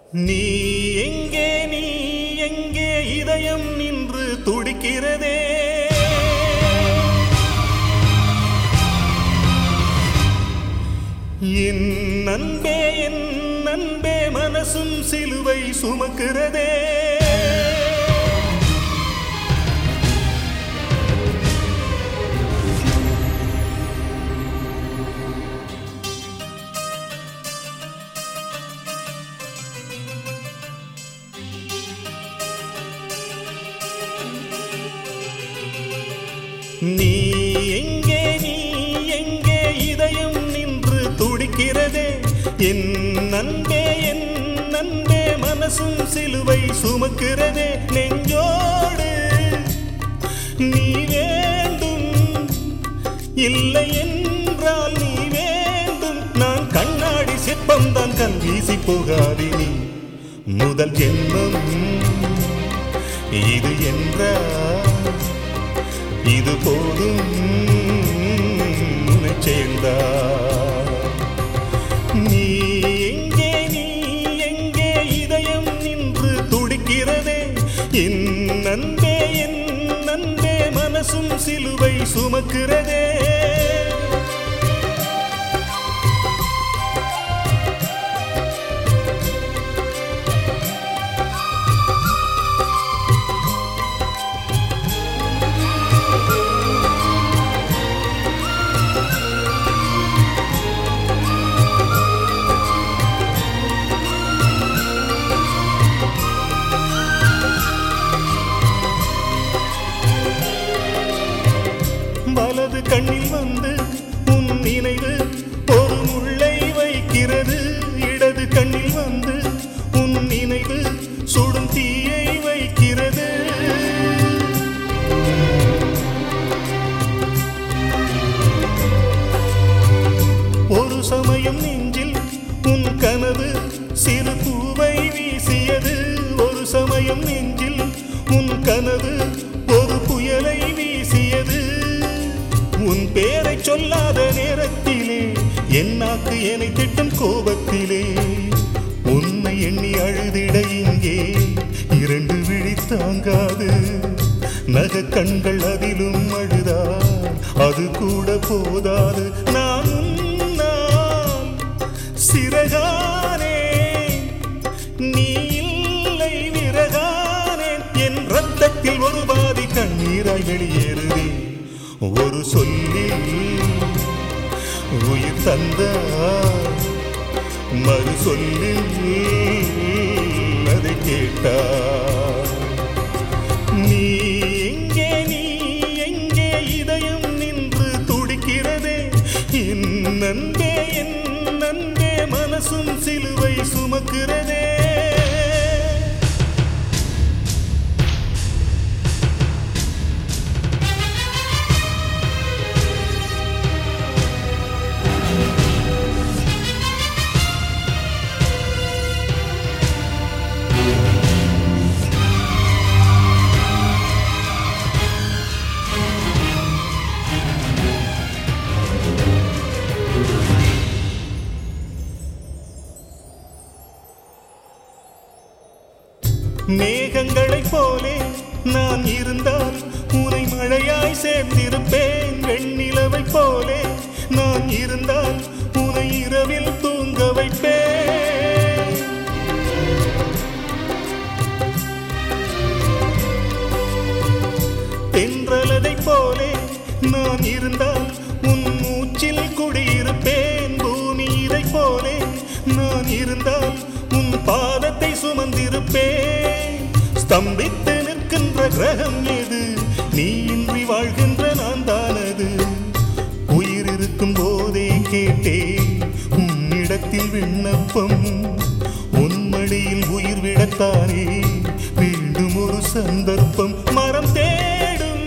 நீ எங்கே நீ எங்கே இதயம் நின்று துடிக்கிறதே என் நண்பே மனசும் சிலுவை சுமக்கிறதே நீ எங்கே இதயம் நின்று துடிக்கிறதே என் நண்பே மனசும் சிலுவை சுமக்கிறதே நெஞ்சோடு நீ வேண்டும் இல்லை என்றால் நீ வேண்டும் நான் கண்ணாடி சிற்பம்தான் கண் வீசி போகாதே நீ முதல் ஜென்மம் இது என்றால் இது போதும் சேர்ந்தா நீ எங்கே இதயம் நின்று துடிக்கிறதே என் நண்பே மனசும் சிலுவை சுமக்கிறதே வலது கண்ணில் வந்து உன் நினைவு ஒரு முள்ளை வைக்கிறது இடது கண்ணில் வந்து உன் நினைவு சுடும் தீயை வைக்கிறது ஒரு சமயம் நெஞ்சில் உன் கனவு சிறு பூவை வீசியது ஒரு சமயம் நெஞ்சில் உன் கனவு ஒரு புயலை வீசியது உன் பேரை சொல்லாத நேரத்திலே என் நாக்கு என்னை திட்டும் கோபத்திலே உன்னை எண்ணி அழுதிட இங்கே இரண்டு விழி தாங்காது நக கண்கள் அதிலும் அழுதால் அது கூட போதாது நான் உன்னால் சிறகானே நீ இல்லை விறகானேன் என் ரத்தத்தில் ஒரு பாதி கண்ணீராய் வெளியேறுதே ஒரு சொல்லில் உயிர் தந்த மறு சொல்லில் அதை கேட்டார் நீ எங்கே இதயம் நின்று துடிக்கிறதே என் நண்பே மனசும் சிலுவை சுமக்கிறதே மேகங்களைப் போலே நான் இருந்தால் உனை மழையாய் சேர்ந்திருப்பேன் வெண்ணிலவைப் போலே நான் இருந்தால் உனை இரவில் தூங்க வைப்பேன் தென்றலதைப் போலே நான் இருந்தால் உன் மூச்சில் குடியிருப்பேன் பூமி இதைப் போலே நான் இருந்தால் உன் பாதத்தை சுமந்திருப்பேன் ஸ்தம்பித்து நிற்கின்ற கிரகம் எது நீ இன்றி வாழ்கின்ற நான் தானது உயிர் இருக்கும் போதே கேட்டேன் உன்னிடத்தில் விண்ணப்பம் உன் மடியில் உயிர் விடத்தானே மீண்டும் ஒரு சந்தர்ப்பம் மரம் தேடும்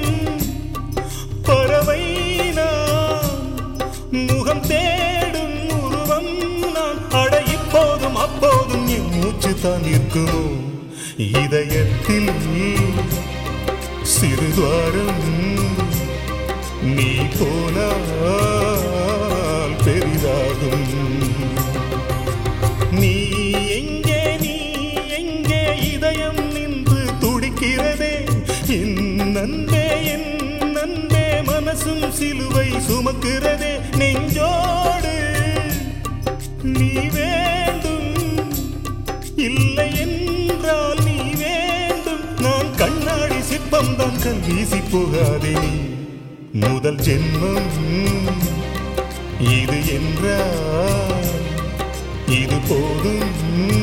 பறவை நான் முகம் தேடும் உருவம் நான் அட இப்போதும் அப்போதும் என் மூச்சு தான் இருக்குமோ இதயத்தில் சிறுதுவாரம் நீ போனால் பெரிதாகும் நீ எங்கே சுமக்கிறதே நெஞ்சோடு. நீ வேண்டும், இல்லை என்றால் நீ வேண்டும். நான் கண்ணாடி சிற்பம்தான், கண் வீசி போகாதே நீ. முதல் ஜென்மம் இது என்றால் இது போதும்.